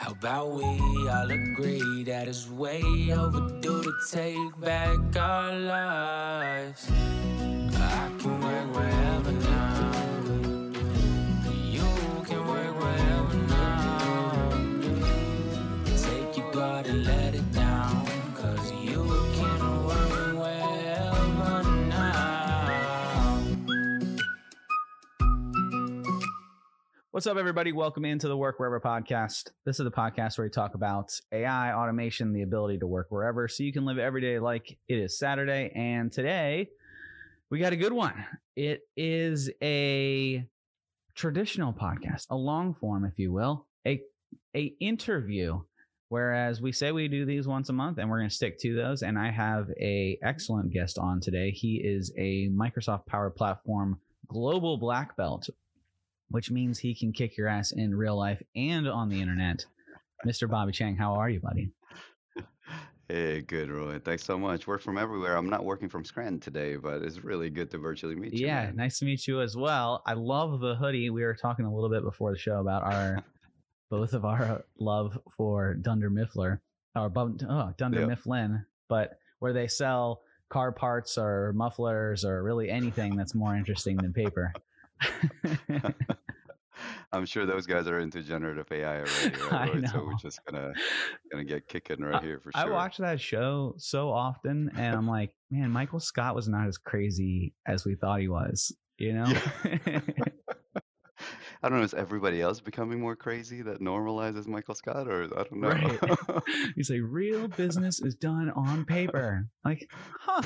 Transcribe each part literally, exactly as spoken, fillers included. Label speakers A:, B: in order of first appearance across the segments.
A: How about we all agree that it's way overdue to take back our lives? I can work wherever now. You can work wherever now. Take your guard and let it down, cause you can work wherever now.
B: What's up, everybody? Welcome into the Work Wherever podcast. This is the podcast where we talk about A I, automation, the ability to work wherever so you can live every day like it is Saturday. And today, we got a good one. It is a traditional podcast, a long form, if you will, a, a interview. Whereas we say we do these once a month, and we're going to stick to those. And I have a excellent guest on today. He is a Microsoft Power Platform global black belt, which means he can kick your ass in real life and on the internet. Mister Bobby Chang, how are you, buddy?
C: Hey, good, Roy. Thanks so much. Work from everywhere. I'm not working from Scranton today, but it's really good to virtually meet you,
B: Yeah,
C: man.
B: nice to meet you as well. I love the hoodie. We were talking a little bit before the show about our both of our love for Dunder Miffler or oh, Dunder
C: Yeah.
B: Mifflin, but where they sell car parts or mufflers or really anything that's more interesting than paper.
C: I'm sure those guys are into generative A I already, right,
B: I
C: Roy? So
B: know.
C: we're just gonna gonna get kicking right here for
B: I
C: sure.
B: watch that show so often, and I'm like, man, Michael Scott was not as crazy as we thought he was, you know?
C: Yeah. I don't know, is everybody else becoming more crazy that normalizes Michael Scott, or I don't know.
B: Right. He's like, real business is done on paper. Like, huh.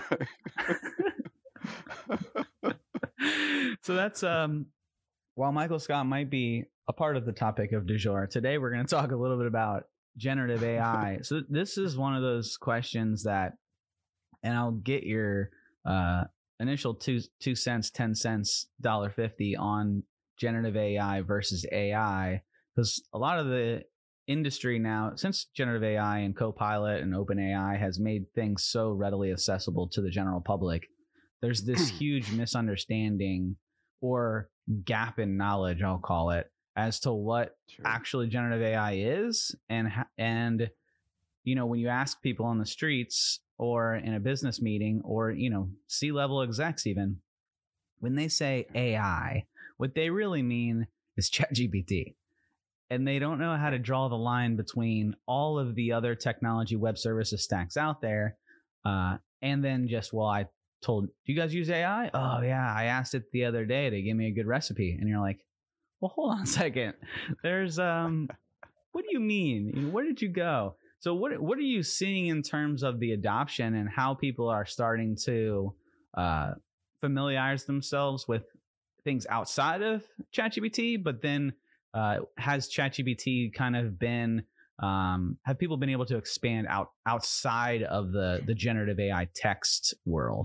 B: So that's um while Michael Scott might be a part of the topic of du jour, today we're going to talk a little bit about generative A I. So this is one of those questions that, and I'll get your uh, initial two two cents, ten cents, dollar fifty on generative A I versus A I, because a lot of the industry now, since generative A I and Copilot and OpenAI has made things so readily accessible to the general public, there's this huge misunderstanding or gap in knowledge, I'll call it, as to what
C: Sure.
B: actually generative A I is. And, and, you know, when you ask people on the streets or in a business meeting or, you know, C-level execs even, when they say A I, what they really mean is ChatGPT. And they don't know how to draw the line between all of the other technology web services stacks out there. Uh, and then just, well, I told, do you guys use A I? Oh, yeah, I asked it the other day to give me a good recipe. And you're like, well, hold on a second. There's, um, what do you mean? You know, where did you go? So what what are you seeing in terms of the adoption and how people are starting to uh, familiarize themselves with things outside of ChatGPT, but then uh, has ChatGPT kind of been, um, have people been able to expand out outside of the, the generative A I text world?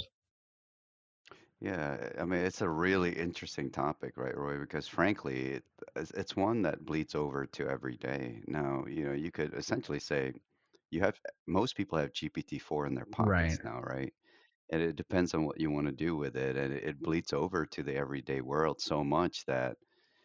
C: Yeah, I mean, it's a really interesting topic, right, Roy? Because frankly, it, it's it's one that bleeds over to every day. Now, you know, you could essentially say you have most people have G P T four in their
B: Right.
C: pockets now, right? And it depends on what you want to do with it, and it, it bleeds over to the everyday world so much that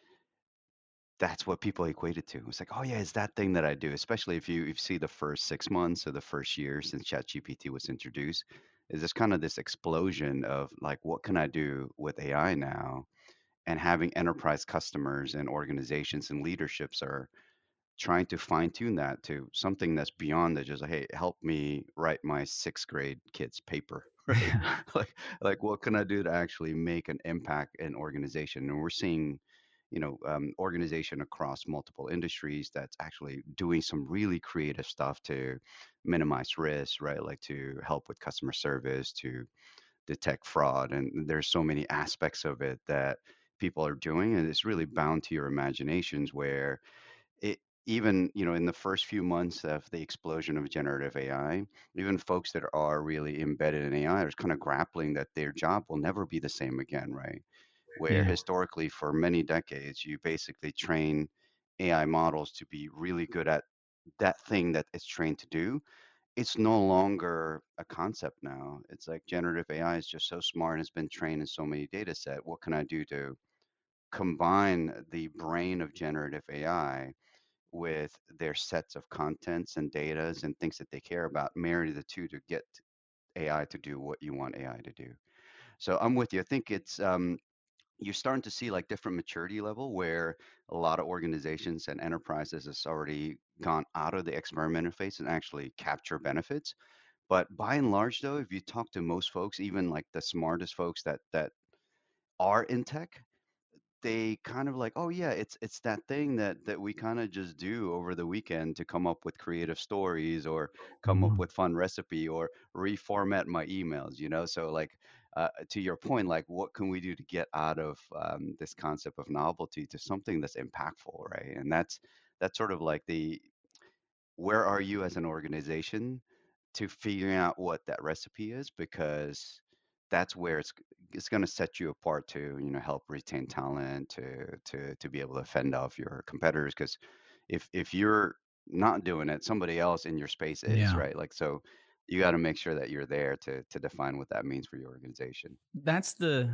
C: that's what people equate it to. It's like, oh yeah, it's that thing that I do. Especially if you if you see the first six months or the first year since ChatGPT was introduced, is this kind of this explosion of like, what can I do with A I now? And having enterprise customers and organizations and leaderships are trying to fine tune that to something that's beyond that. Just like, hey, help me write my sixth grade kid's paper, right? like, like what can I do to actually make an impact in organization? And we're seeing, you know, um, organization across multiple industries that's actually doing some really creative stuff to minimize risk, right? Like to help with customer service, to detect fraud. And there's so many aspects of it that people are doing, and it's really bound to your imaginations where it even you know in the first few months of the explosion of generative A I, even folks that are really embedded in A I are kind of grappling that their job will never be the same again, right? Where
B: Yeah.
C: historically, for many decades, you basically train A I models to be really good at that thing that it's trained to do. It's no longer a concept now. It's like generative A I is just so smart and has been trained in so many data set. What can I do to combine the brain of generative A I with their sets of contents and datas and things that they care about, marry the two to get A I to do what you want A I to do. So I'm with you. I think it's um, you're starting to see like different maturity level where a lot of organizations and enterprises has already gone out of the experimenter phase and actually capture benefits. But by and large, though, if you talk to most folks, even like the smartest folks that that are in tech, they kind of like, oh yeah, it's it's that thing that that we kind of just do over the weekend to come up with creative stories or come up
B: Mhm.
C: with fun recipe or reformat my emails, you know? So like uh, to your point, like what can we do to get out of um, this concept of novelty to something that's impactful, right? And that's that's sort of like the where are you as an organization to figuring out what that recipe is because that's where it's it's going to set you apart to you know help retain talent to to to be able to fend off your competitors because if if you're not doing it somebody else in your space is
B: Yeah.
C: right like so you got to make sure that you're there to to define what that means for your organization.
B: That's the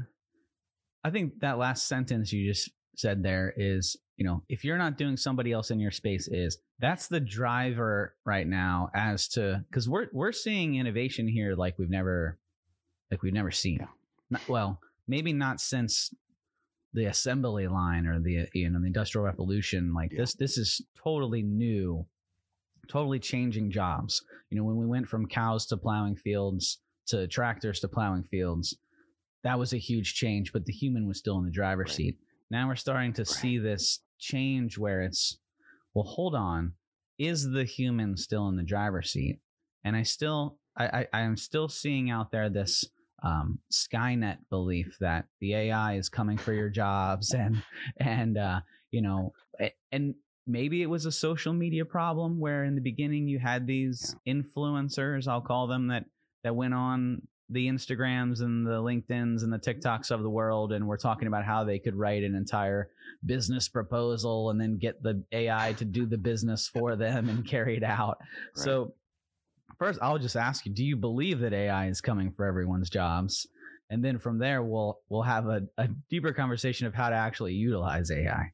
B: I think that last sentence you just said there is, you know, if you're not doing, somebody else in your space is. That's the driver right now as to because we're we're seeing innovation here like we've never like we've never seen.
C: Yeah,
B: Not, well, maybe not since the assembly line or the you know the industrial revolution. Like
C: yeah,
B: this this is totally new, totally changing jobs. You know, when we went from cows to plowing fields to tractors to plowing fields, that was a huge change, but the human was still in the driver's
C: right,
B: seat. Now we're starting to see
C: right,
B: this change where it's, well, hold on, is the human still in the driver's seat? And I still, I, I, I am still seeing out there this um, Skynet belief that the A I is coming for your jobs, and and uh, you know, and maybe it was a social media problem where in the beginning you had these
C: yeah,
B: influencers, I'll call them, that that went on the Instagrams and the LinkedIns and the TikToks of the world and we're talking about how they could write an entire business proposal and then get the A I to do the business for them and carry it out.
C: right.
B: So first, I'll just ask you: do you believe that A I is coming for everyone's jobs? And then from there, we'll we'll have a, a deeper conversation of how to actually utilize A I.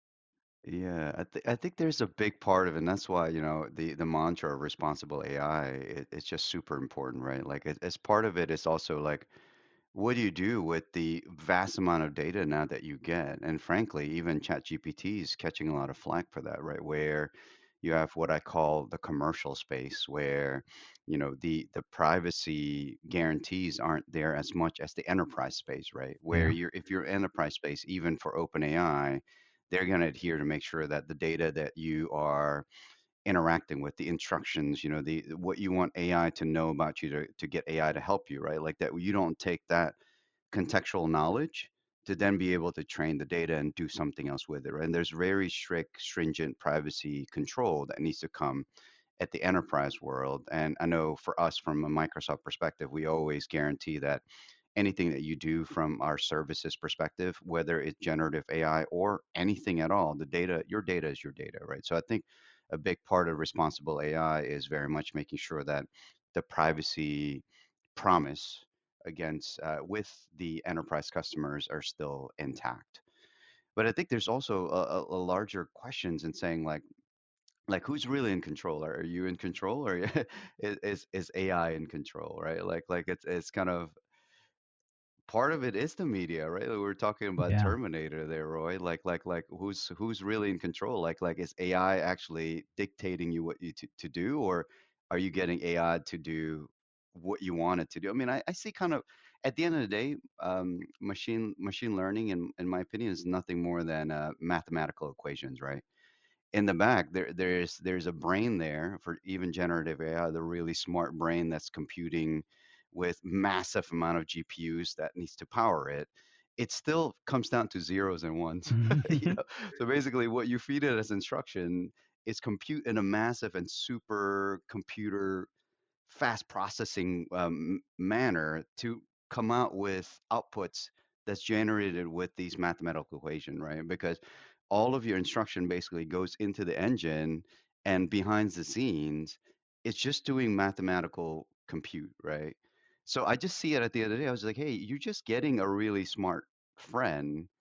C: Yeah, I think I think there's a big part of it, and that's why, you know, the the mantra of responsible A I, it, it's just super important, right? Like as, as part of it is also like, what do you do with the vast amount of data now that you get? And frankly, even ChatGPT is catching a lot of flack for that, right? Where you have what I call the commercial space, where, you know, the the privacy guarantees aren't there as much as the enterprise space, right? Where
B: Yeah.
C: you're if you're enterprise space, even for OpenAI, they're going to adhere to make sure that the data that you are interacting with the instructions, you know, the what you want A I to know about you to to get A I to help you, right? Like that you don't take that contextual knowledge to then be able to train the data and do something else with it, right? And there's very strict, stringent privacy control that needs to come at the enterprise world. And I know for us, from a Microsoft perspective, we always guarantee that anything that you do from our services perspective, whether it's generative A I or anything at all, the data, your data is your data, right? So I think a big part of responsible A I is very much making sure that the privacy promise against uh, with the enterprise customers are still intact. But I think there's also a, a, a larger questions in saying like like who's really in control? Are, are you in control, or is, is is A I in control? Right? Like like it's it's kind of part of it is the media, right? Like, we were talking about
B: Yeah.
C: Terminator there, Roy. Like, like, like, who's who's really in control? Like, like, is A I actually dictating you what you to, to do, or are you getting A I to do what you want it to do? I mean, I, I see kind of at the end of the day, um, machine machine learning, in in my opinion, is nothing more than uh, mathematical equations, right? In the back there there's there's a brain there for even generative A I, the really smart brain that's computing with massive amount of G P Us that needs to power it. It still comes down to zeros and ones. You know? So basically what you feed it as instruction is compute in a massive and super computer fast processing um, manner to come out with outputs that's generated with these mathematical equation, right? Because all of your instruction basically goes into the engine and behind the scenes, it's just doing mathematical compute, right? So I just see it at the end of the day. I was like, hey, you're just getting a really smart friend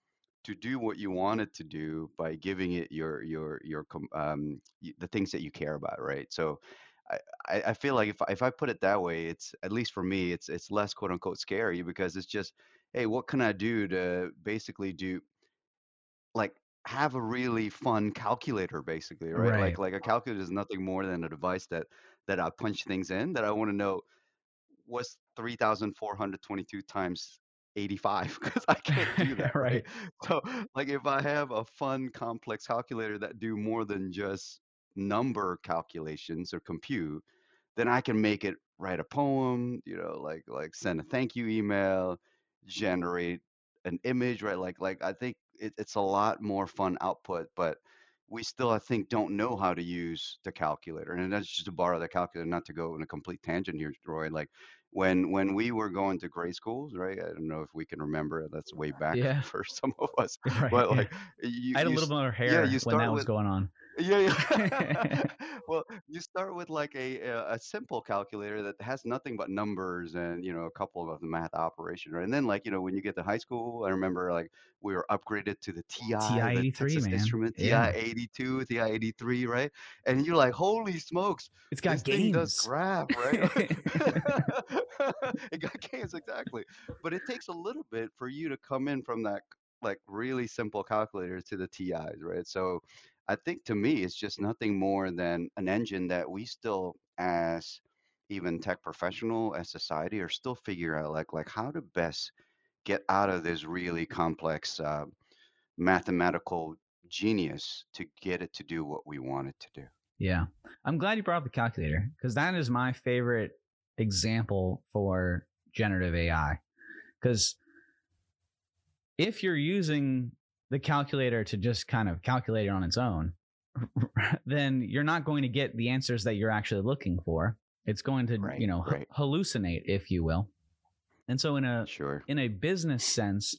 C: to do what you want it to do by giving it your your your com- um y- the things that you care about, right? So I, I I feel like if I- if I put it that way, it's at least for me, it's it's less quote unquote scary because it's just, hey, what can I do to basically do like have a really fun calculator basically, right? Like
B: Right.
C: like a calculator is nothing more than a device that that I punch things in that I want to know what's three thousand four hundred twenty-two times eighty-five because I can't do that, right?
B: Right.
C: So like if I have a fun complex calculator that do more than just number calculations or compute, then I can make it write a poem, you know, like like send a thank you email, generate an image, right? Like like I think it, it's a lot more fun output, but we still, I think, don't know how to use the calculator. And that's just to borrow the calculator, not to go in a complete tangent here, Roy. Like when when we were going to grade schools, right? I don't know if we can remember. That's way back
B: Yeah.
C: for some of us,
B: Right.
C: but
B: Yeah.
C: like you
B: I had a
C: you
B: little
C: s-
B: bit more
C: yeah, you
B: hair when
C: start
B: that was
C: with
B: going on.
C: yeah, yeah. Well, you start with like a a a simple calculator that has nothing but numbers and you know a couple of the math operation, right? And then like you know when you get to high school, I remember like we were upgraded to the T I,
B: Ti
C: the
B: eighty-three,
C: Texas
B: man.
C: Instrument Ti
B: Yeah.
C: eighty-two, Ti eighty-three, right? And you're like, holy smokes,
B: It's
C: this
B: got
C: thing does
B: games.
C: graph, right? It got games exactly, but it takes a little bit for you to come in from that like really simple calculator to the T Is, right? So I think to me, it's just nothing more than an engine that we still, as even tech professional, as society, are still figure out like like how to best get out of this really complex uh, mathematical genius to get it to do what we want it to do.
B: Yeah. I'm glad you brought up the calculator because that is my favorite example for generative A I. Because if you're using the calculator to just kind of calculate it on its own, then you're not going to get the answers that you're actually looking for. It's going to,
C: Right,
B: you know, h-
C: right,
B: hallucinate, if you will. And so in a
C: sure,
B: in a business sense,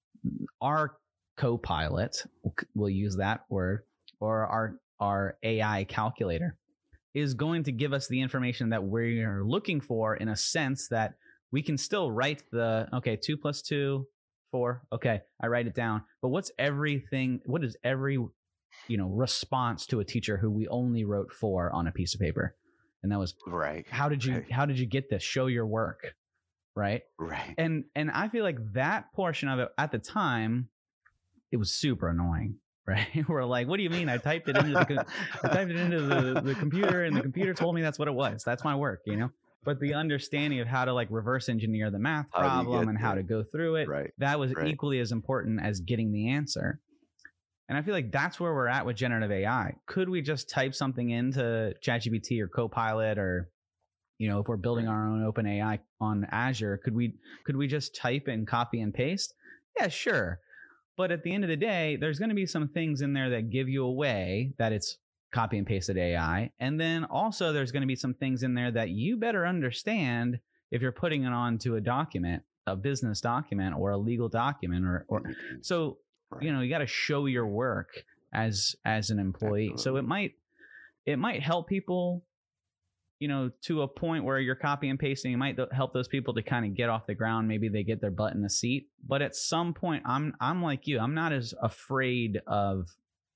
B: our co-pilot, we'll use that word, or our our A I calculator is going to give us the information that we're looking for in a sense that we can still write the, okay, two plus two, four. Okay, I write it down. But what's everything, what is every, you know, response to a teacher who we only wrote four on a piece of paper? And that was,
C: right,
B: how did you,
C: right,
B: how did you get this? Show your work. Right.
C: right,
B: And, and I feel like that portion of it at the time, it was super annoying. Right. We're like, what do you mean? I typed it into the, I typed it into the, the computer and the computer told me that's what it was. That's my work, you know? But the understanding of how to like reverse engineer the math
C: How do you
B: problem
C: get
B: and how
C: there?
B: to go through it,
C: Right,
B: that was
C: right,
B: equally as important as getting the answer. And I feel like that's where we're at with generative A I. Could we just type something into ChatGPT or Copilot, or, you know, if we're building
C: right,
B: our own open A I on Azure, could we could we just type and copy and paste? Yeah, sure. But at the end of the day, there's going to be some things in there that give you away that it's copy and pasted A I. And then also there's going to be some things in there that you better understand if you're putting it onto a document, a business document or a legal document, or, or
C: makes sense.
B: so, you
C: Right,
B: know, you got to show your work as, as an employee. So it
C: absolutely,
B: might, it might help people, you know, to a point where you're copy and pasting. It might th- help those people to kind of get off the ground. Maybe they get their butt in the seat. But at some point, I'm I'm like you. I'm not as afraid of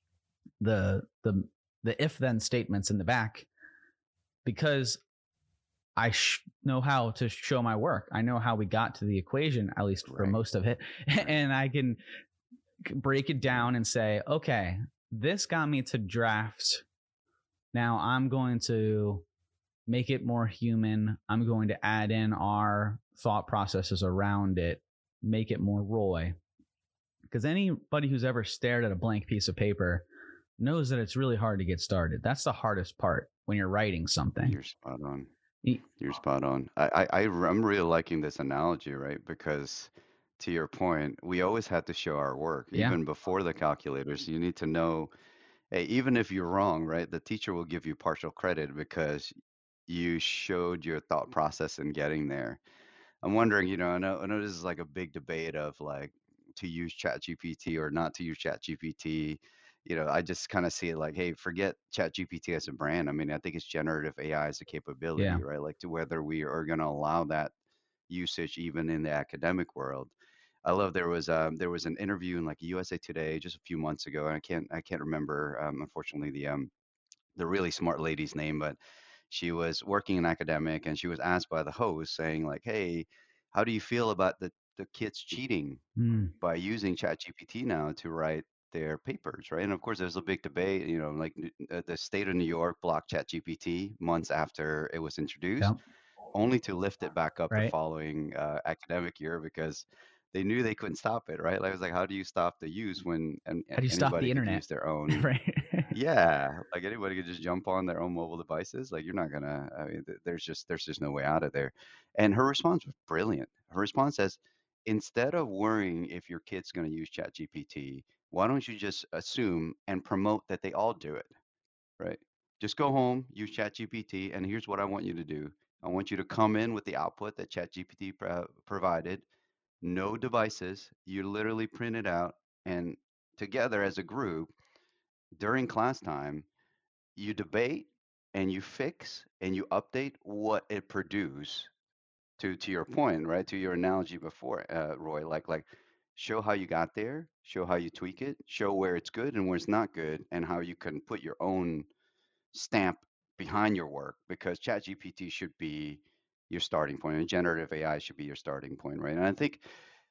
B: the the the if then statements in the back because I sh- know how to show my work. I know how we got to the equation, at least for
C: right,
B: most of it,
C: right,
B: and I can break it down and say, okay, this got me to draft. Now I'm going to make it more human. I'm going to add in our thought processes around it, make it more Roy. Because anybody who's ever stared at a blank piece of paper knows that it's really hard to get started. That's the hardest part when you're writing something.
C: you're spot on. You're spot on. I, I, I r- I'm really liking this analogy, right? Because to your point, we always had to show our work,
B: Yeah.
C: even before the calculators. You need to know, hey, even if you're wrong, right? The teacher will give you partial credit because you showed your thought process in getting there. I'm wondering, you know, I know, I know this is like a big debate of like to use ChatGPT or not to use ChatGPT. You know, I just kind of see it like, hey, forget ChatGPT as a brand. I mean, I think it's generative A I as a
B: Yeah.
C: capability, right? Like to whether we are going to allow that usage even in the academic world. I love there was um there was an interview in like U S A Today just a few months ago, and I can't I can't remember um unfortunately the um the really smart lady's name, but she was working in academic and she was asked by the host saying like, "Hey, how do you feel about the the kids cheating
B: Mm,
C: by using ChatGPT now to write their papers, right?" And of course, there's a big debate. You know, like n- uh, the state of New York blocked ChatGPT months after it was
B: yeah.
C: introduced, only to lift it back up the
B: Right.
C: following uh, academic year because they knew they couldn't stop it, right? Like, it was like, how do you stop the use when and,
B: How do you stop
C: anybody
B: the
C: could
B: internet?
C: use their own
B: Right.
C: yeah, like anybody could just jump on their own mobile devices. Like you're not gonna. I mean, th- there's just there's just no way out of there. And her response was brilliant. Her response says, instead of worrying if your kid's gonna use ChatGPT, why don't you just assume and promote that they all do it, right? Just go home, use ChatGPT, and here's what I want you to do. I want you to come in with the output that ChatGPT pro- provided. No devices. You literally print it out, and together as a group during class time you debate and you fix and you update what it produced to to your point, right? To your analogy before, uh, Roy, like like show how you got there, show how you tweak it, show where it's good and where it's not good, and how you can put your own stamp behind your work because ChatGPT should be your starting point and generative A I should be your starting point, right? And I think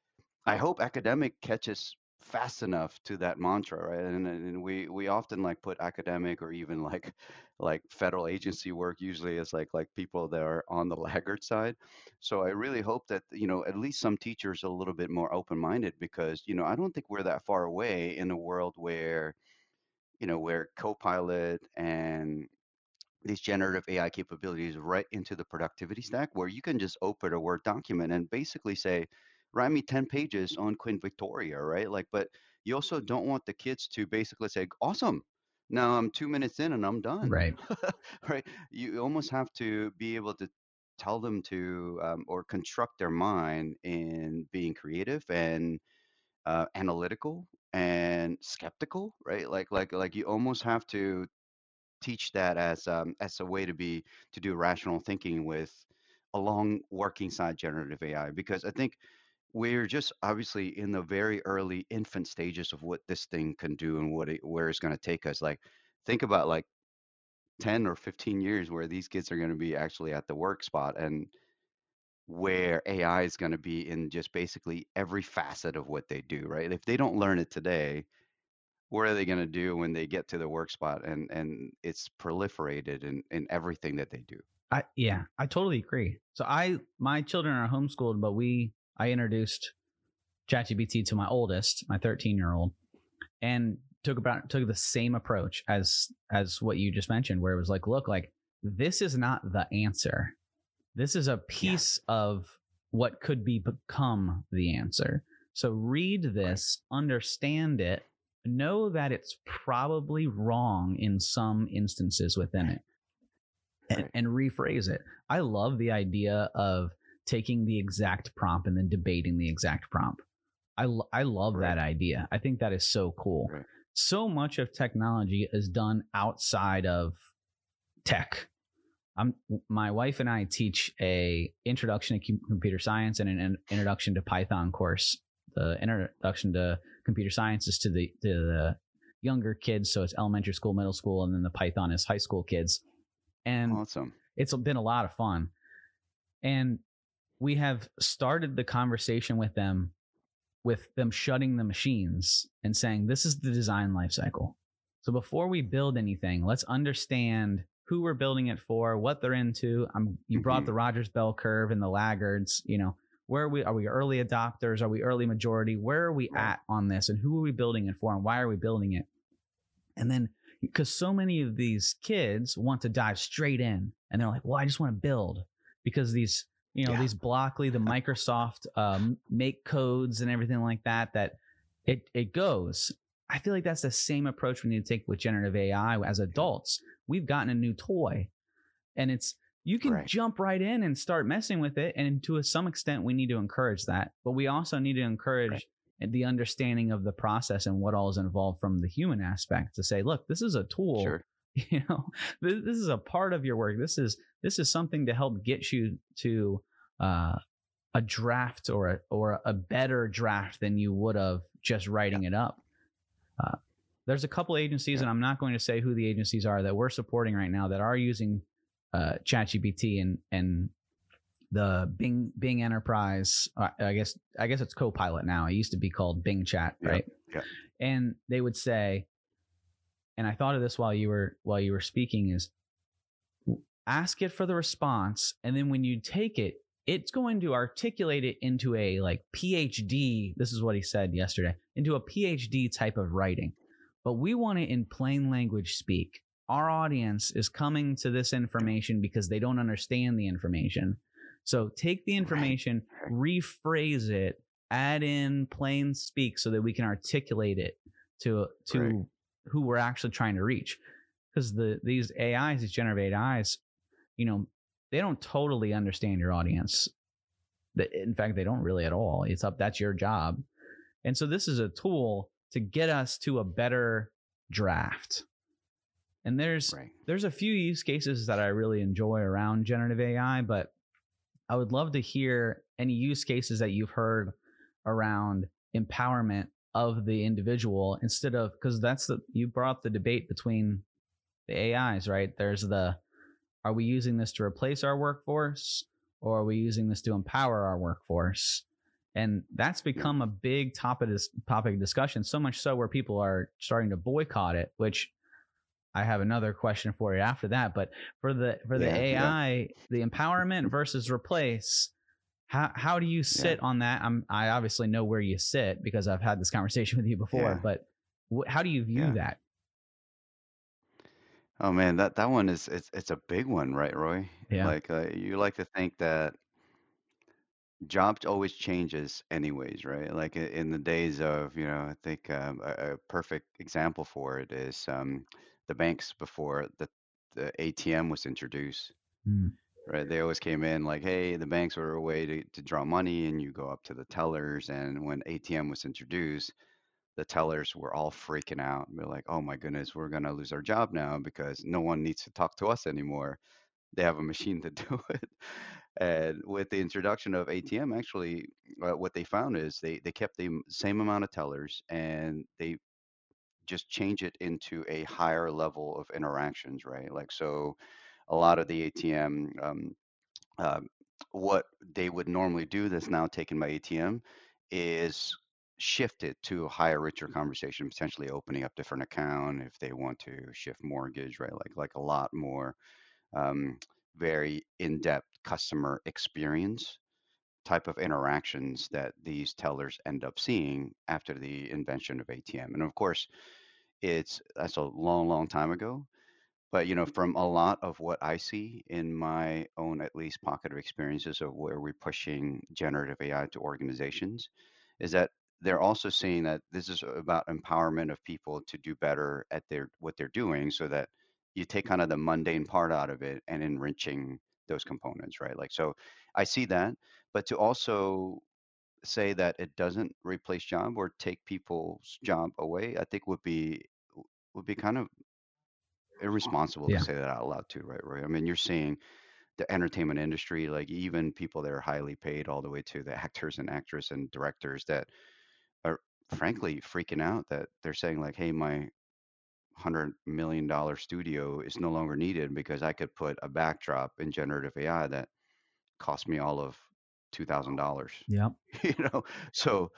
C: I hope academic catches fast enough to that mantra, right? And, and we we often like put academic or even like like federal agency work usually as like like people that are on the laggard side. So I really hope that you know at least some teachers are a little bit more open-minded because you know I don't think we're that far away in a world where you know where Copilot and these generative A I capabilities right into the productivity stack where you can just open a Word document and basically say, write me ten pages on Queen Victoria, right? Like, but you also don't want the kids to basically say, awesome. Now I'm two minutes in and I'm done,
B: Right.
C: right? You almost have to be able to tell them to um, or construct their mind in being creative and uh, analytical and skeptical, right? Like, like, like you almost have to teach that as um, as a way to be to do rational thinking with along working side generative A I because I think we're just obviously in the very early infant stages of what this thing can do and what it where it's going to take us. Like think about like ten or fifteen years where these kids are going to be actually at the work spot and where A I is going to be in just basically every facet of what they do, right? If they don't learn it today, what are they going to do when they get to the work spot and and it's proliferated in in everything that they do?
B: I yeah, I totally agree. So I my children are homeschooled, but we I introduced ChatGPT to my oldest, my thirteen year old, and took about took the same approach as as what you just mentioned, where it was like, look, like this is not the answer. This is a
C: Yeah,
B: piece of what could be become the answer. So read
C: right,
B: this, understand it, know that it's probably wrong in some instances within it, and,
C: right,
B: and rephrase it. I love the idea of taking the exact prompt and then debating the exact prompt. I, l- I love
C: right,
B: that idea. I think that is so cool.
C: right.
B: So much of technology is done outside of tech. I'm my wife and I teach a introduction to computer science and an introduction to Python course. The introduction to computer science is to the to the younger kids, so it's elementary school, middle school, and then the Python is high school kids. And
C: Awesome.
B: it's been a lot of fun. And we have started the conversation with them with them shutting the machines and saying, this is the design life cycle. So before we build anything, let's understand who we're building it for, what they're into. Um, you brought
C: Hmm.
B: the Rogers bell curve and the laggards. You know, where are we? Are we early adopters? Are we early majority? Where are we
C: Right,
B: at on this? And who are we building it for? And why are we building it? And then, because so many of these kids want to dive straight in, and they're like, "Well, I just want to build," because these, you know,
C: yeah,
B: these Blockly, the Microsoft um, make codes and everything like that. That it it goes. I feel like that's the same approach we need to take with generative A I as adults. We've gotten a new toy, and it's you can
C: right,
B: jump right in and start messing with it. And to some extent, we need to encourage that, but we also need to
C: right,
B: encourage the understanding of the process and what all is involved from the human aspect to say, look, this is a tool.
C: sure,
B: You know, this, this is a part of your work. This is this is something to help get you to uh, a draft or a, or a better draft than you would have just writing it up. Uh, there's a couple agencies,
C: Yeah.
B: and I'm not going to say who the agencies are that we're supporting right now that are using uh, ChatGPT and and the Bing Bing Enterprise. uh, I guess I guess it's Copilot now. It used to be called Bing Chat,
C: Yeah.
B: right?
C: Yeah.
B: And they would say, and I thought of this while you were while you were speaking, is ask it for the response, and then when you take it, it's going to articulate it into a like PhD. This is what he said yesterday, into a PhD type of writing. But we want it in plain language speak. Our audience is coming to this information because they don't understand the information. So take the information, rephrase it, add in plain speak so that we can articulate it to to
C: Right.
B: who we're actually trying to reach. Because the these A Is, these generative A Is, you know, they don't totally understand your audience. In fact, they don't really at all. It's up, that's your job. And so this is a tool to get us to a better draft. And there's
C: Right.
B: there's a few use cases that I really enjoy around generative A I, but I would love to hear any use cases that you've heard around empowerment of the individual, instead of, because that's the, you brought up the debate between the A Is, right? There's the, are we using this to replace our workforce, or are we using this to empower our workforce? And that's become a big topic of, topic of discussion, so much so where people are starting to boycott it, which I have another question for you after that. But for the for the
C: Yeah,
B: A I,
C: yeah.
B: the empowerment versus replace, how how do you sit on that? I'm I obviously know where you sit because I've had this conversation with you before,
C: Yeah.
B: but wh- how do you view
C: Yeah.
B: that?
C: Oh man, that that one is it's it's a big one, right, Roy?
B: Yeah.
C: Like uh, you like to think that jobs always changes anyways, right? Like i- in the days of, you know, I think um, a, a perfect example for it is um, the banks before the the A T M was introduced,
B: Mm.
C: right? They always came in like, hey, the banks were a way to, to draw money, and you go up to the tellers. And when A T M was introduced, the tellers were all freaking out. They're like, oh my goodness, we're gonna lose our job now because no one needs to talk to us anymore. They have a machine to do it. And with the introduction of A T M, actually, uh, what they found is they they kept the m- same amount of tellers, and they just change it into a higher level of interactions, right? Like so, a lot of the A T M, um, uh, what they would normally do that's now taken by A T M is shift it to a higher, richer conversation, potentially opening up different account if they want to shift mortgage, right? Like like a lot more um, very in-depth customer experience type of interactions that these tellers end up seeing after the invention of A T M. And of course, it's that's a long, long time ago. But you know, from a lot of what I see in my own at least pocket of experiences of where we're pushing generative A I to organizations, is that they're also seeing that this is about empowerment of people to do better at their what they're doing, so that you take kind of the mundane part out of it and enriching those components, right? Like so, I see that, but to also say that it doesn't replace job or take people's job away, I think would be would be kind of irresponsible to
B: Yeah.
C: say that out loud too, right? Right. I mean, you're seeing the entertainment industry, like even people that are highly paid, all the way to the actors and actresses and directors that are frankly freaking out that they're saying like, "Hey, my hundred million dollar studio is no longer needed because I could put a backdrop in generative A I that cost me all of two thousand dollars."
B: Yep.
C: You know, so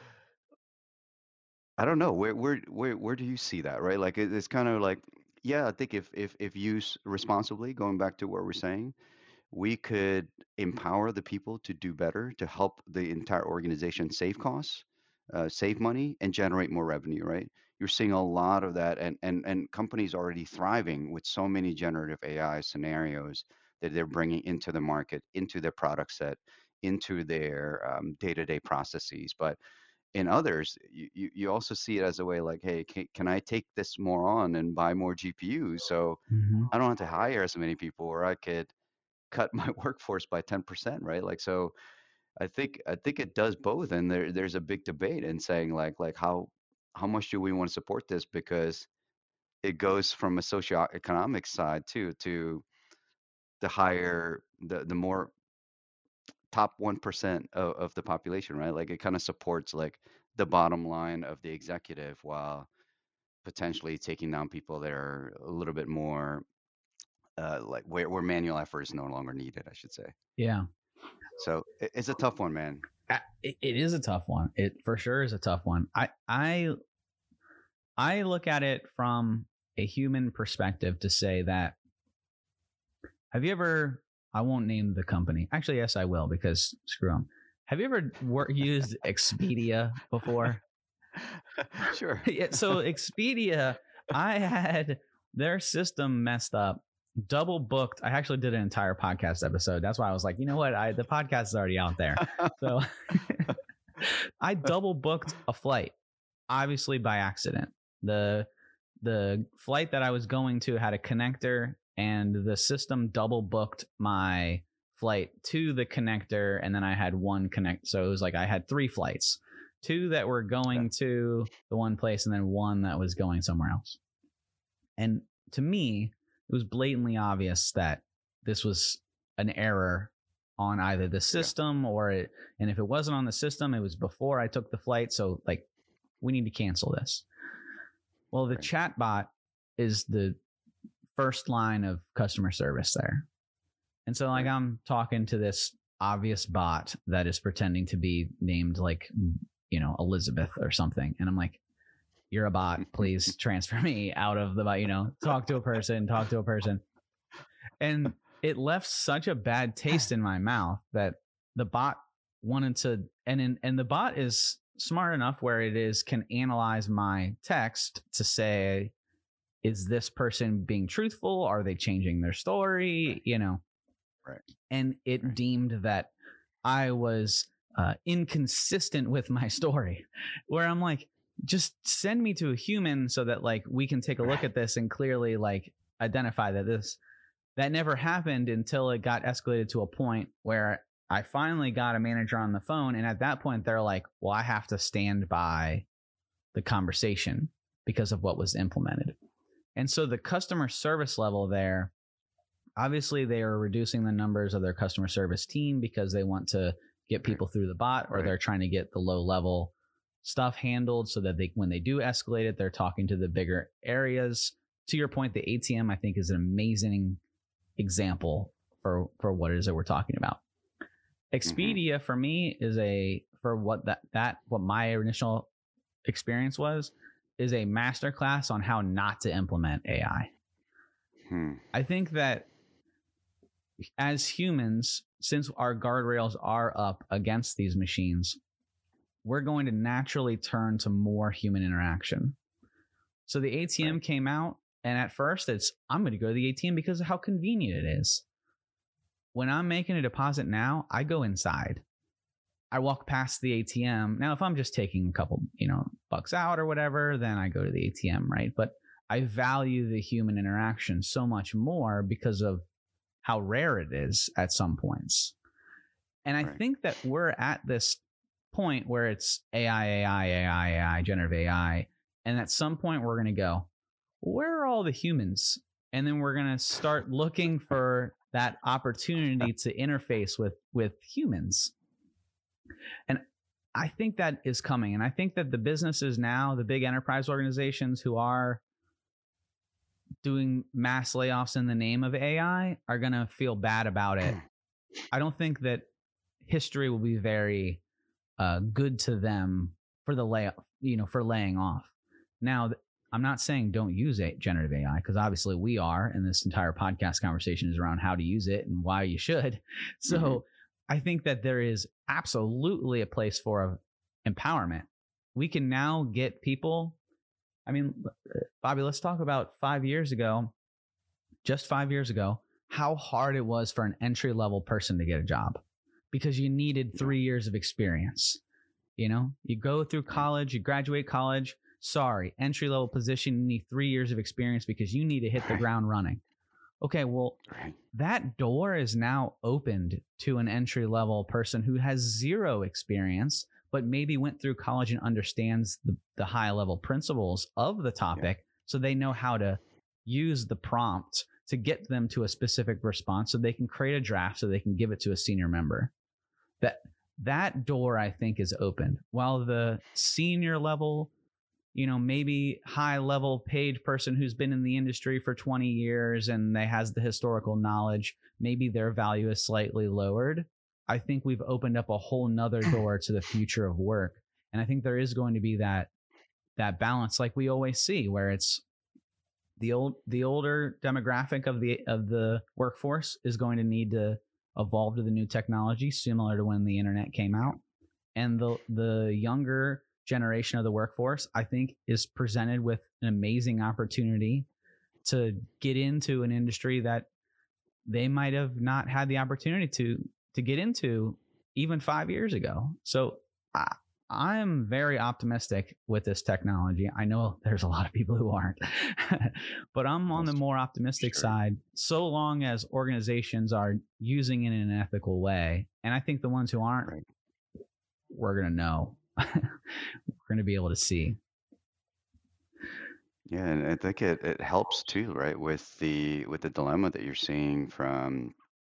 C: I don't know where where where where do you see that, right? Like it, it's kind of like, yeah, I think if if if used responsibly, going back to what we're saying, we could empower the people to do better, to help the entire organization save costs, uh, save money, and generate more revenue, right? You're seeing a lot of that, and and and companies already thriving with so many generative A I scenarios that they're bringing into the market, into their product set, into their um, day-to-day processes. But in others, you, you you also see it as a way like, hey, can, can I take this more on and buy more G P Us so
B: Mm-hmm.
C: I don't have to hire as many people, or I could cut my workforce by ten percent, right? Like so I think I think it does both, and there there's a big debate in saying like like how how much do we want to support this, because it goes from a socioeconomic side too to the higher the the more top one percent of, of the population, right? Like it kind of supports like the bottom line of the executive while potentially taking down people that are a little bit more uh, like where, where manual effort is no longer needed, I should say.
B: Yeah.
C: So it, it's a tough one, man.
B: I- It, it is a tough one. It for sure is a tough one. I I I look at it from a human perspective to say that, have you ever, I won't name the company. Actually, yes, I will, because screw them. Have you ever wor- used Expedia before?
C: Sure.
B: Yeah, so Expedia, I had their system messed up, double booked. I actually did an entire podcast episode. That's why I was like, you know what? I the podcast is already out there. So I double booked a flight, obviously by accident. The the flight that I was going to had a connector, and the system double booked my flight to the connector, and then I had one connect. So it was like I had three flights, two that were going to the one place, and then one that was going somewhere else. And to me, it was blatantly obvious that this was an error on either the system or it, and if it wasn't on the system, it was before I took the flight. So like, we need to cancel this. Well, the
C: Right.
B: chatbot is the first line of customer service there. And so like,
C: Right.
B: I'm talking to this obvious bot that is pretending to be named like, you know, Elizabeth or something. And I'm like, you're a bot, please transfer me out of the bot, you know, talk to a person, talk to a person. And it left such a bad taste in my mouth that the bot wanted to, and in, and the bot is smart enough where it is can analyze my text to say, is this person being truthful? Are they changing their story?
C: Right.
B: You know?
C: Right.
B: And it
C: Right.
B: deemed that I was uh, inconsistent with my story, where I'm like, just send me to a human so that like we can take a look at this and clearly like identify that this, that never happened until it got escalated to a point where I finally got a manager on the phone. And at that point, they're like, well, I have to stand by the conversation because of what was implemented. And so the customer service level there, obviously they are reducing the numbers of their customer service team because they want to get people through the bot, or
C: Right.
B: they're trying to get the low level stuff handled so that they, when they do escalate it, they're talking to the bigger areas. To your point, the A T M, I think, is an amazing example for, for what it is that we're talking about. Expedia mm-hmm. for me is a, for what that, that, what my initial experience was, is a masterclass on how not to implement A I.
C: Hmm.
B: I think that as humans, since our guardrails are up against these machines, we're going to naturally turn to more human interaction. So the A T M right. came out, and at first it's, I'm going to go to the A T M because of how convenient it is. When I'm making a deposit now, I go inside. I walk past the A T M. Now, if I'm just taking a couple, you know, bucks out or whatever, then I go to the A T M, right? But I value the human interaction so much more because of how rare it is at some points. And I right. think that we're at this point where it's A I, A I, A I, A I, generative A I. And at some point we're going to go, where are all the humans? And then we're going to start looking for that opportunity to interface with, with humans. And I think that is coming. And I think that the businesses now, the big enterprise organizations who are doing mass layoffs in the name of A I are going to feel bad about it. I don't think that history will be very uh, good to them for the lay, you know, for laying off. Now, I'm not saying don't use a generative A I, because obviously we are, and this entire podcast conversation is around how to use it and why you should. So mm-hmm. I think that there is absolutely a place for empowerment. We can now get people. I mean, Bobby, let's talk about five years ago, just five years ago, how hard it was for an entry level person to get a job because you needed three years of experience. You know, you go through college, you graduate college. Sorry, entry level position, you need three years of experience because you need to hit the ground running. Okay, well, that door is now opened to an entry level person who has zero experience, but maybe went through college and understands the, the high level principles of the topic. Yeah. So they know how to use the prompt to get them to a specific response so they can create a draft so they can give it to a senior member. that that door, I think, is opened. While the senior level, you know, maybe high level paid person who's been in the industry for twenty years and they has the historical knowledge, maybe their value is slightly lowered. I think we've opened up a whole nother door to the future of work. And I think there is going to be that that balance, like we always see, where it's the old the older demographic of the of the workforce is going to need to evolve to the new technology, similar to when the internet came out. And the the younger generation of the workforce, I think, is presented with an amazing opportunity to get into an industry that they might have not had the opportunity to to get into even five years ago. So I, I'm very optimistic with this technology. I know there's a lot of people who aren't, but I'm on the more optimistic sure. side, so long as organizations are using it in an ethical way. And I think the ones who aren't, right. we're going to know. We're going to be able to see.
C: Yeah, and I think it, it helps too, right? With the with the dilemma that you're seeing from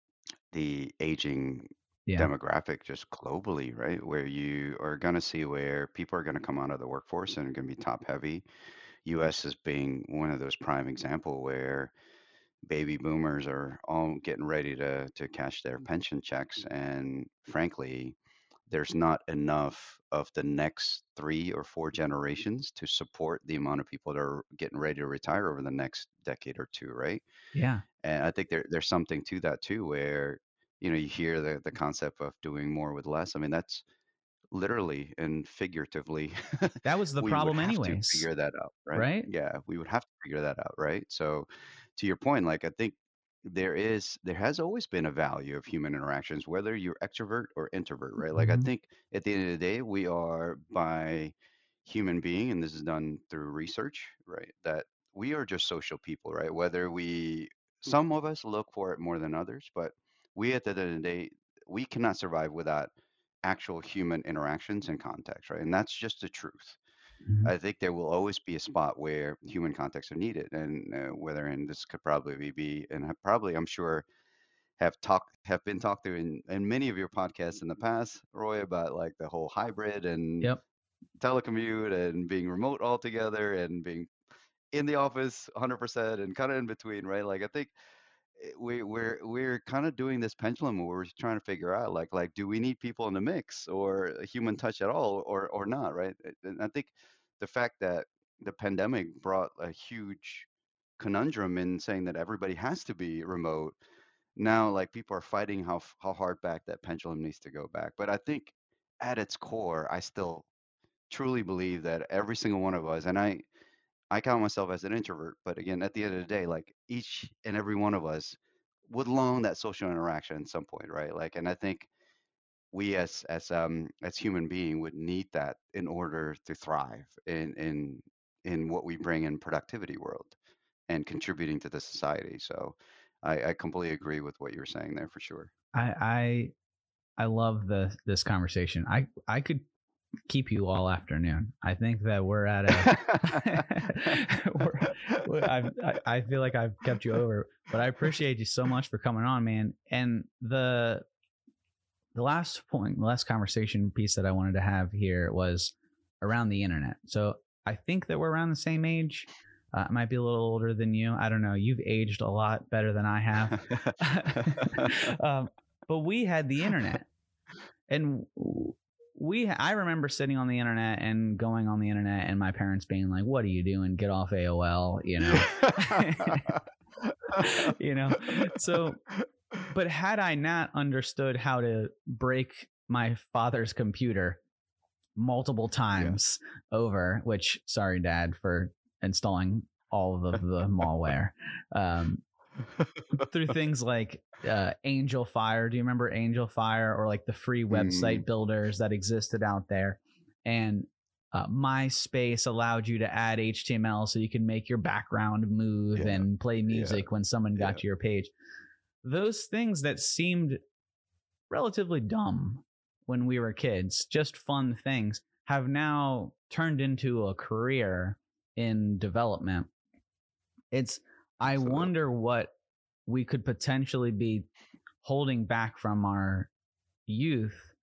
C: the aging yeah. demographic just globally, right? Where you are going to see where people are going to come out of the workforce and are going to be top heavy. U S is being one of those prime example where baby boomers are all getting ready to to cash their pension checks, and frankly, there's not enough of the next three or four generations to support the amount of people that are getting ready to retire over the next decade or two, right?
B: Yeah.
C: And I think there there's something to that too, where you know you hear the the concept of doing more with less. I mean, that's literally and figuratively
B: that was the
C: we
B: problem
C: would have
B: anyways.
C: to figure that out, right?
B: Right?
C: Yeah, we would have to figure that out, right? So to your point, like I think there is there has always been a value of human interactions, whether you're extrovert or introvert, right? Like I
B: Mhm.
C: think at the end of the day, we are by human being, and this is done through research, right? That we are just social people, right? Whether we some of us look for it more than others, but we at the end of the day, we cannot survive without actual human interactions and context, right? And that's just the truth.
B: Mhm.
C: I think there will always be a spot where human contacts are needed, and uh, whether and this could probably be, and have probably I'm sure have talked have been talked to in, in many of your podcasts in the past, Roy, about like the whole hybrid and
B: Yep.
C: telecommute and being remote altogether and being in the office one hundred percent and kind of in between, right? Like I think eh, we we're we're kind of doing this pendulum where we're trying to figure out like like do we need people in the mix or a human touch at all or or not, right? And I think the fact that the pandemic brought a huge conundrum in saying that everybody has to be remote. Now, like people are fighting how f- how hard back that pendulum needs to go back. But I think at its core, I still truly believe that every single one of us, and I I count myself as an introvert, but again, at the end of the day, like each and every one of us would long that social interaction at some point, right? Like, and I think we as as um as human being would need that in order to thrive in in in what we bring in productivity world and contributing to the society. So I, I completely agree with what you were saying there for sure.
B: I I I love the this conversation. I I could keep you all afternoon. I think that we're at a we're, we're, I've, I I feel like I've kept you over, but I appreciate you so much for coming on, man. And the the last point, the last conversation piece that I wanted to have here was around the internet. So I think that we're around the same age. Uh, I might be a little older than you. I don't know. You've aged a lot better than I have. um, but we had the internet, and we. I remember sitting on the internet and going on the internet, and my parents being like, "What are you doing? Get off A O L," you know. You know. So, but had I not understood how to break my father's computer multiple times yeah. over, which sorry, Dad, for installing all of the, the malware um, through things like uh, Angel Fire. Do you remember Angel Fire, or like the free website mm. builders that existed out there? And uh, MySpace allowed you to add H T M L so you can make your background move yeah. and play music yeah. when someone got yeah. to your page. Those things that seemed relatively dumb when we were kids, just fun things, have now turned into a career in development. It's, I so, wonder what we could potentially be holding back from our youth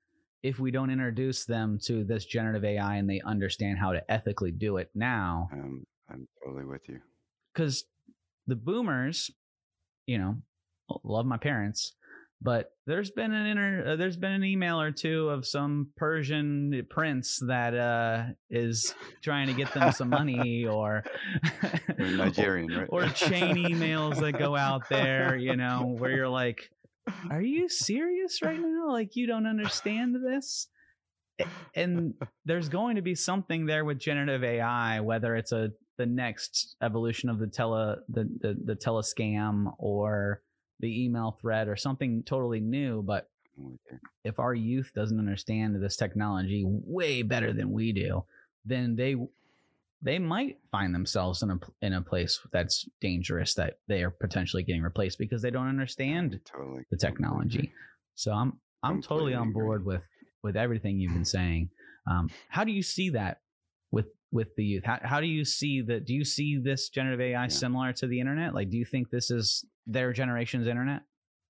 B: if we don't introduce them to this generative A I and they understand how to ethically do it now.
C: Um, I'm totally with you.
B: Because the boomers, you know, love my parents, but there's been an inter, uh, there's been an email or two of some Persian prince that uh, is trying to get them some money, or
C: Nigerian, right?
B: or chain emails that go out there, you know, where you're like, are you serious right now? Like, you don't understand this? And there's going to be something there with generative A I, whether it's a the next evolution of the tele the the, the telescam or the email thread or something totally new. But if our youth doesn't understand this technology way better than we do, then they they might find themselves in a in a place that's dangerous, that they are potentially getting replaced because they don't understand
C: totally
B: the technology. So I'm I'm
C: Completely
B: totally on
C: agree.
B: board with with everything you've been saying. Um, how do you see that with with the youth? How how do you see that? Do you see this generative A I
C: Yeah.
B: similar to the internet? Like, do you think this is their generation's internet?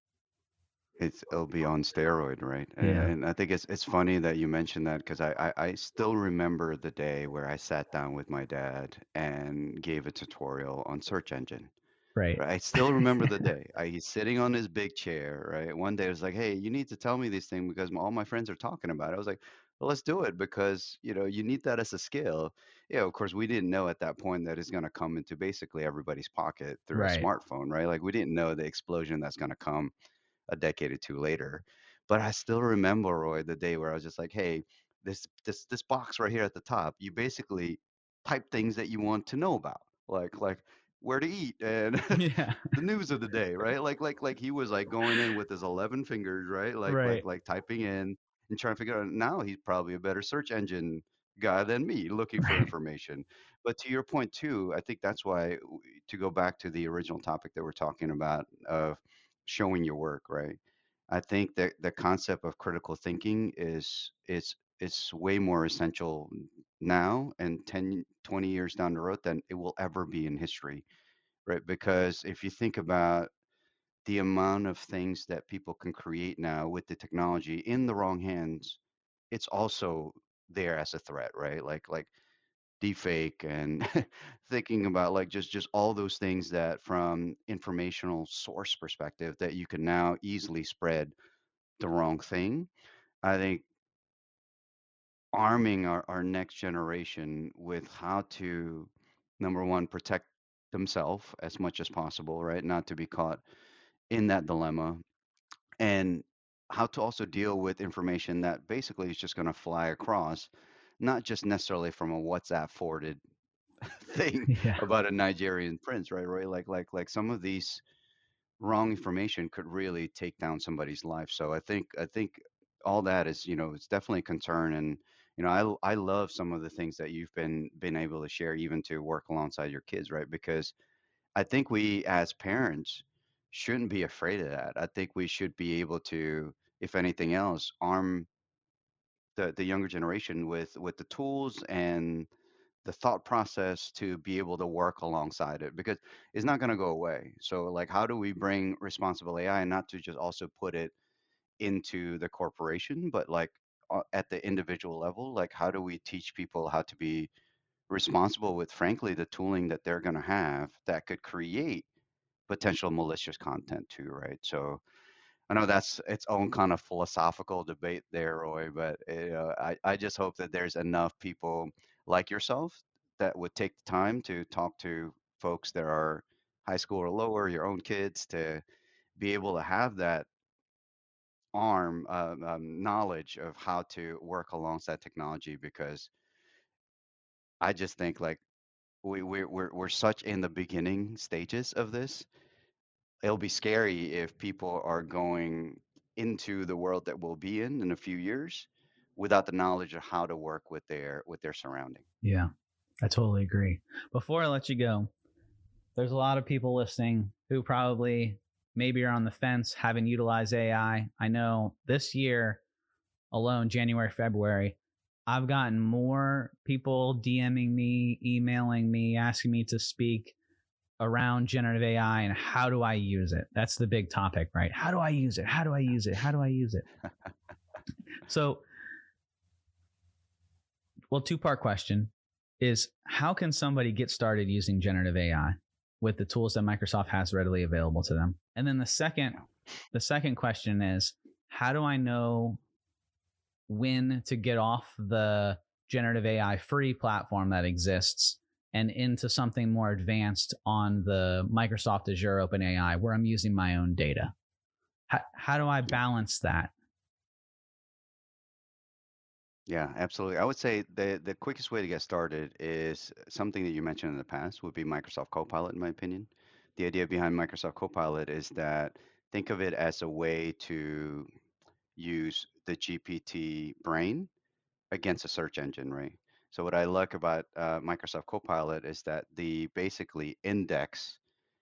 C: It's it'll be on steroid, right? And,
B: Yeah.
C: and I think it's it's funny that you mentioned that, because I, I I still remember the day where I sat down with my dad and gave a tutorial on search engine.
B: Right.
C: Right? I still remember the day. I, he's sitting on his big chair, right? One day I was like, "Hey, you need to tell me this thing because m- all my friends are talking about it." I was like, "Well, let's do it because, you know, you need that as a skill." Yeah, of course, we didn't know at that point that it's going to come into basically everybody's pocket through a
B: Right.
C: smartphone, right? Like, we didn't know the explosion that's going to come a decade or two later. But I still remember, Roy, the day where I was just like, "Hey, this this this box right here at the top, you basically type things that you want to know about, like like where to eat and
B: Yeah.
C: the news of the day, right? Like like like he was like going in with his eleven fingers, right? Like like
B: Right.
C: like typing in and trying to figure out. Now he's probably a better search engine guy than me looking for
B: Right.
C: information. But to your point too, I think that's why w- to go back to the original topic that we're talking about of showing your work, right? I think that the concept of critical thinking is is it's way more essential now and ten, twenty years down the road than it will ever be in history, right? Because if you think about the amount of things that people can create now with the technology in the wrong hands, it's also there as a threat, right? Like like deepfake and thinking about like just just all those things that from informational source perspective that you can now easily spread the wrong thing. I think arming our, our next generation with how to, number one, protect themselves as much as possible, right? Not to be caught in that dilemma, and how to also deal with information that basically is just going to fly across, not just necessarily from a WhatsApp forwarded thing
B: Yeah.
C: about a Nigerian prince, right? Right? Like like like some of these wrong information could really take down somebody's life. So I think I think all that is, you know, it's definitely a concern. And you know, I I love some of the things that you've been been able to share, even to work alongside your kids, right? Because I think we as parents shouldn't be afraid of that. I think we should be able to, if anything else, arm the the younger generation with with the tools and the thought process to be able to work alongside it, because it's not going to go away. So like, how do we bring responsible A I and not to just also put it into the corporation, but like uh, at the individual level? Like, how do we teach people how to be responsible with, frankly, the tooling that they're going to have that could create potential malicious content too, right? So I know that's its own kind of philosophical debate there, Roy, but uh, I, I just hope that there's enough people like yourself that would take the time to talk to folks that are high school or lower, your own kids, to be able to have that arm um, um, knowledge of how to work alongside technology. Because I just think like we, we're, we're, we're such in the beginning stages of this. It'll be scary if people are going into the world that we'll be in in a few years without the knowledge of how to work with their with their surrounding.
B: Yeah. I totally agree. Before I let you go, there's a lot of people listening who probably maybe are on the fence, haven't utilized A I. I know this year alone, January, February, I've gotten more people DMing me, emailing me, asking me to speak around generative A I and how do I use it? That's the big topic, right? How do I use it? How do I use it? How do I use it? So well, two-part question is, how can somebody get started using generative A I with the tools that Microsoft has readily available to them? And then the second, the second question is, how do I know when to get off the generative A I free platform that exists and into something more advanced on the Microsoft Azure OpenAI where I'm using my own data? How, how do I balance that?
C: Yeah, absolutely. I would say the the quickest way to get started is something that you mentioned in the past would be Microsoft Copilot, in my opinion. The idea behind Microsoft Copilot is that think of it as a way to use the G P T brain against a search engine, right? So what I like about uh, Microsoft Copilot is that the basically index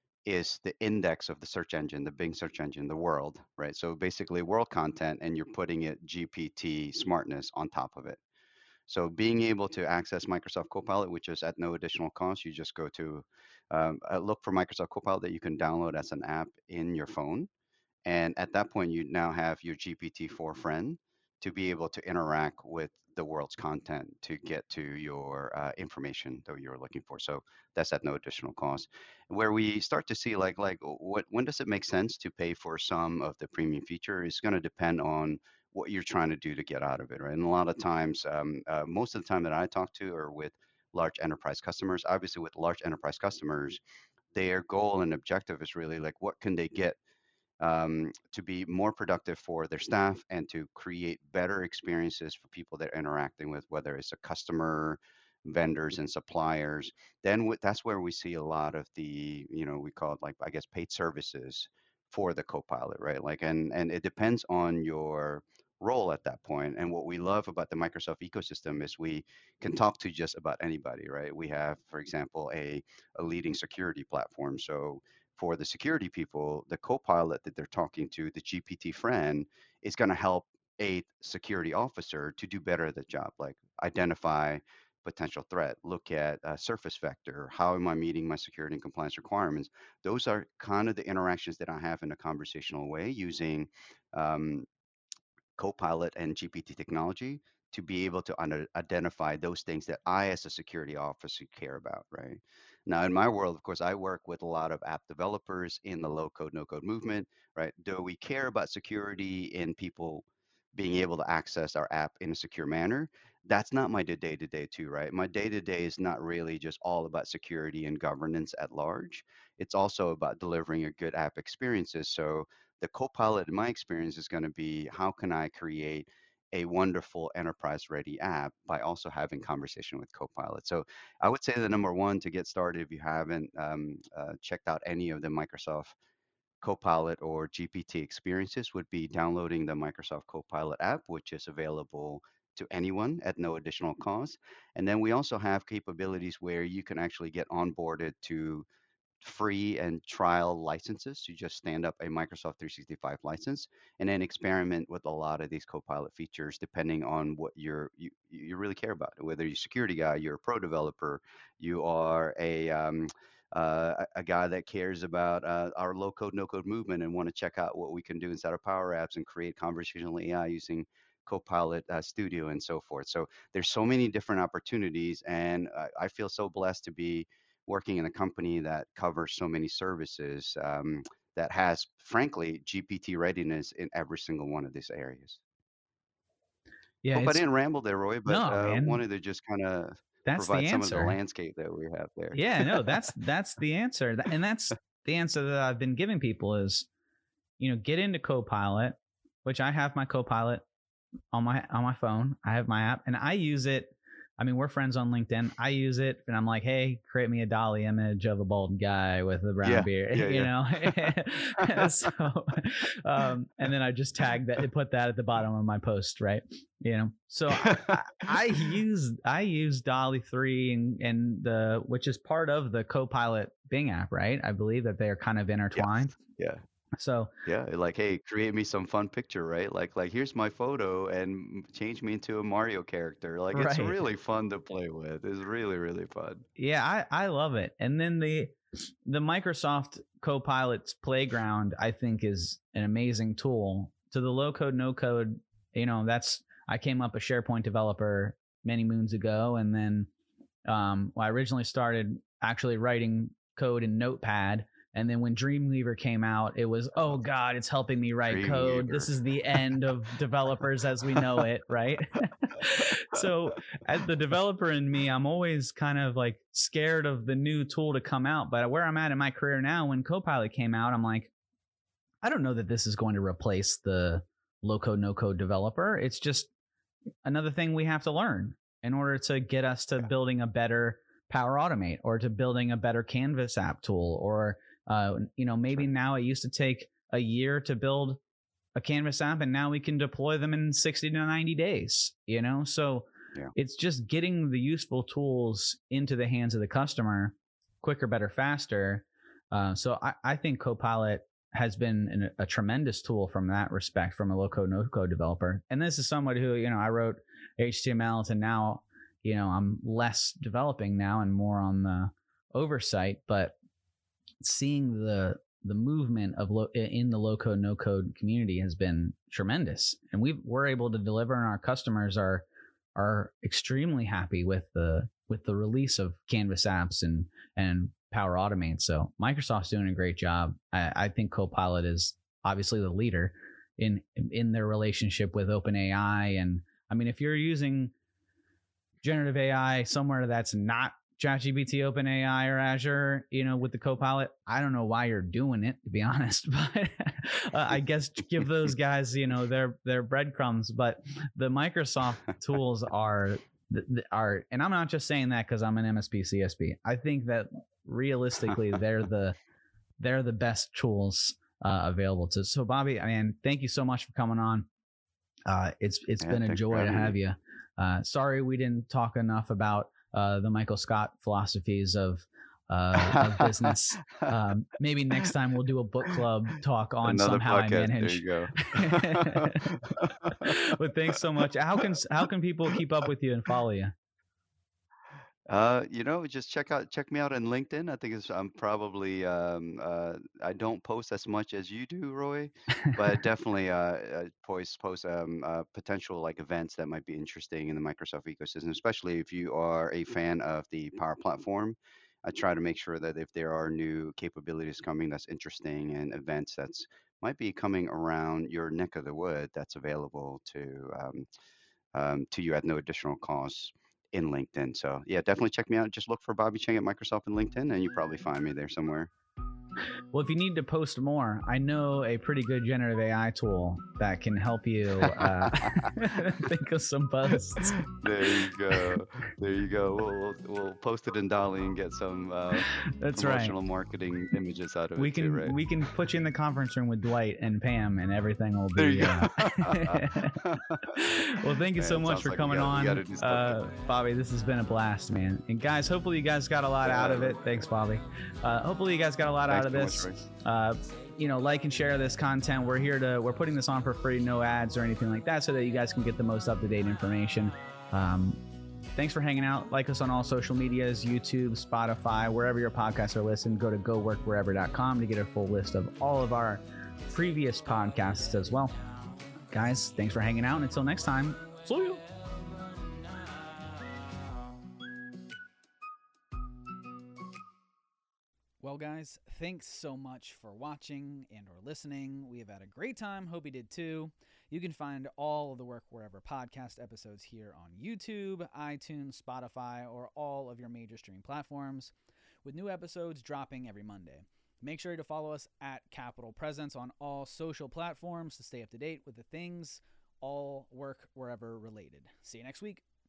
C: is the index of the search engine, the Bing search engine, the world, right? So basically world content, and you're putting it G P T smartness on top of it. So being able to access Microsoft Copilot, which is at no additional cost, you just go to um, uh, look for Microsoft Copilot that you can download as an app in your phone. And at that point, you now have your G P T four friend to be able to interact with the world's content to get to your uh, information that you're looking for. So that's at no additional cost. Where we start to see like like what when does it make sense to pay for some of the premium feature is going to depend on what you're trying to do to get out of it, right? And a lot of times, um, uh, most of the time that I talk to are with large enterprise customers. Obviously, with large enterprise customers, their goal and objective is really like what can they get um, to be more productive for their staff and to create better experiences for people they're interacting with, whether it's a customer, vendors, and suppliers. Then w- that's where we see a lot of the, you know, we call it like, I guess, paid services for the Copilot, right? Like, and and it depends on your role at that point. And what we love about the Microsoft ecosystem is we can talk to just about anybody, right? We have, for example, a, a leading security platform. So for the security people, the co-pilot that they're talking to, the G P T friend, is going to help a security officer to do better at the job, like identify potential threat, look at uh, surface vector, how am I meeting my security and compliance requirements. Those are kind of the interactions that I have in a conversational way using um, Copilot and G P T technology to be able to under, identify those things that I, as a security officer, care about, right? Now, in my world, of course, I work with a lot of app developers in the low code, no code movement, right? Do we care about security in people being able to access our app in a secure manner? That's not my day to day, too, right? My day to day is not really just all about security and governance at large. It's also about delivering a good app experiences. So, the co-pilot in my experience is going to be how can I create a wonderful enterprise ready app by also having conversation with copilot. So I would say the number one to get started, if you haven't um, uh, checked out any of the Microsoft Copilot or G P T experiences, would be downloading the Microsoft Copilot app, which is available to anyone at no additional cost. And then we also have capabilities where you can actually get onboarded to free and trial licenses. You just stand up a Microsoft three sixty-five license and then experiment with a lot of these Copilot features, depending on what you're, you you really care about. Whether you're a security guy, you're a pro developer, you are a um, uh, a a guy that cares about uh, our low code, no code movement and want to check out what we can do inside of Power Apps and create conversational A I using Copilot uh, Studio and so forth. So there's so many different opportunities, and I, I feel so blessed to be working in a company that covers so many services um, that has, frankly, G P T readiness in every single one of these areas.
B: Yeah,
C: Hope I
B: it's
C: didn't ramble there, Roy, but
B: no,
C: uh,
B: man.
C: wanted to just kind of
B: That's the
C: provide some of the
B: answer.
C: landscape that we have there.
B: Yeah, no, that's that's the answer. Th- And that's the answer that I've been giving people is, you know, get into Copilot, which I have my Copilot on my on my phone. I have my app and I use it. I mean, we're friends on LinkedIn. I use it and I'm like, hey, create me a dolly image of a bald guy with a brown
C: Yeah,
B: beard,
C: yeah,
B: you
C: yeah.
B: know? So, um, and then I just tag that, put that at the bottom of my post, right? You know, so I, I, I use, I use Dolly three and, and the, which is part of the Copilot Bing app, right? I believe that they are kind of
C: Yes.
B: intertwined.
C: Yeah.
B: So
C: Yeah, like, hey, create me some fun picture, right? Like, like here's my photo and change me into a Mario character. Like, it's
B: right.
C: really fun to play with. It's really, really fun.
B: Yeah, I, I love it. And then the the Microsoft Copilot's Playground, I think, is an amazing tool. To the low code, no code, you know, that's I came up a SharePoint developer many moons ago. And then um, well, I originally started actually writing code in Notepad. And then when Dreamweaver came out, it was, oh God, it's helping me write code. This is the end of developers as we know it, right? So as the developer in me, I'm always kind of like scared of the new tool to come out. But where I'm at in my career now, when Copilot came out, I'm like, I don't know that this is going to replace the low-code, no-code developer. It's just another thing we have to learn in order to get us to building a better Power Automate or to building a better Canvas app tool or Uh, you know, maybe now it used to take a year to build a Canvas app, and now we can deploy them in sixty to ninety days, you know? So yeah. It's just getting the useful tools into the hands of the customer quicker, better, faster. Uh, so I, I think Copilot has been an, a tremendous tool from that respect from a low-code, no-code developer. And this is somebody who, you know, I wrote H T M L to now, you know, I'm less developing now and more on the oversight, but seeing the the movement of lo- in the low code no code community has been tremendous, and we we're able to deliver, and our customers are are extremely happy with the with the release of Canvas apps and and Power Automate. So Microsoft's doing a great job. I, I think Copilot is obviously the leader in in their relationship with OpenAI, and I mean if you're using generative A I somewhere that's not ChatGPT, OpenAI, or Azure, you know, with the Copilot, I don't know why you're doing it, to be honest, but uh, I guess give those guys, you know, their their breadcrumbs. But the Microsoft tools are are, and I'm not just saying that because I'm an M S P C S P. I think that realistically, they're the they're the best tools uh, available to. So, Bobby, I mean, thank you so much for coming on. Uh, it's it's yeah, been a joy to have you. Uh, sorry we didn't talk enough about Uh, the Michael Scott philosophies of uh, of business. Um, maybe next time we'll do a book club talk on
C: Another
B: somehow
C: podcast.
B: I manage.
C: There you
B: go. But thanks so much. How can how can people keep up with you and follow you?
C: Uh, you know, just check out check me out on LinkedIn. I think it's I'm probably um uh I don't post as much as you do, Roy, but definitely uh, uh post post um uh potential like events that might be interesting in the Microsoft ecosystem, especially if you are a fan of the Power Platform. I try to make sure that if there are new capabilities coming that's interesting and events that's might be coming around your neck of the wood that's available to um, um, to you at no additional cost in LinkedIn. So yeah, definitely check me out. Just look for Bobby Cheng at Microsoft in LinkedIn, and you probably find me there somewhere.
B: Well, if you need to post more, I know a pretty good generative A I tool that can help you uh, think of some posts.
C: There you go. There you go. We'll, we'll, we'll post it in Dolly and get some uh,
B: That's
C: promotional
B: right.
C: marketing images out of
B: we
C: it
B: can
C: too, right?
B: we can put you in the conference room with Dwight and Pam, and everything will be.
C: There you
B: uh...
C: go.
B: Well, thank you
C: Man,
B: so much for
C: like
B: coming
C: gotta,
B: on, uh, Bobby. This has been a blast, man. And guys, hopefully you guys got a lot out of it. Thanks, Bobby. Uh, hopefully you guys got a lot
C: Thanks
B: out of
C: so
B: this.
C: much,
B: Uh, you know, like and share this content. We're here to, we're putting this on for free, no ads or anything like that, so that you guys can get the most up-to-date information. Um, thanks for hanging out. Like us on all social medias, YouTube, Spotify, wherever your podcasts are listened. Go to go work wherever dot com to get a full list of all of our previous podcasts as well. Guys, thanks for hanging out. And until next time, see you. Well, guys, thanks so much for watching and or listening. We have had a great time. Hope you did too. You can find all of the Work Wherever podcast episodes here on YouTube, iTunes, Spotify, or all of your major streaming platforms, with new episodes dropping every Monday. Make sure to follow us at Capital Presence on all social platforms to stay up to date with the things all Work Wherever related. See you next week.